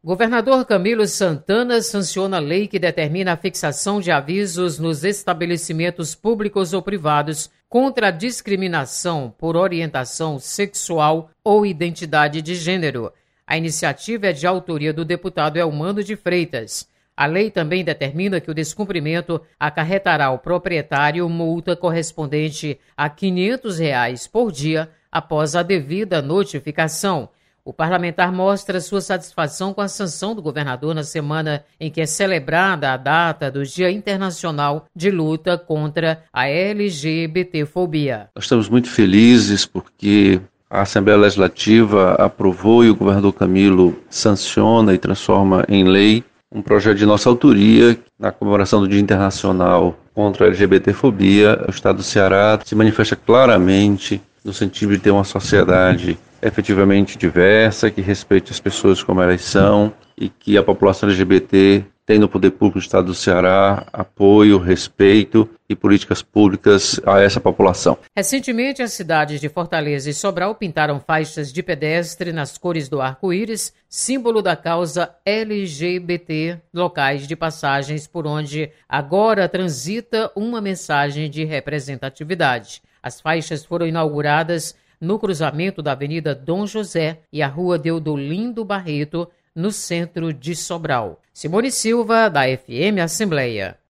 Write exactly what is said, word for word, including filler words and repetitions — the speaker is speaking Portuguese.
Governador Camilo Santana sanciona a lei que determina a fixação de avisos nos estabelecimentos públicos ou privados contra a discriminação por orientação sexual ou identidade de gênero. A iniciativa é de autoria do deputado Elmando de Freitas. A lei também determina que o descumprimento acarretará ao proprietário multa correspondente a quinhentos reais por dia após a devida notificação. O parlamentar mostra sua satisfação com a sanção do governador na semana em que é celebrada a data do Dia Internacional de Luta contra a L G B T fobia. Nós estamos muito felizes porque a Assembleia Legislativa aprovou e o governador Camilo sanciona e transforma em lei um projeto de nossa autoria na comemoração do Dia Internacional contra a L G B T fobia. O Estado do Ceará se manifesta claramente no sentido de ter uma sociedade efetivamente diversa, que respeite as pessoas como elas são e que a população L G B T tem no poder público do Estado do Ceará apoio, respeito e políticas públicas a essa população. Recentemente, as cidades de Fortaleza e Sobral pintaram faixas de pedestre nas cores do arco-íris, símbolo da causa L G B T, locais de passagens por onde agora transita uma mensagem de representatividade. As faixas foram inauguradas no cruzamento da Avenida Dom José e a Rua Deodolindo Barreto, no centro de Sobral. Simone Silva, da F M Assembleia.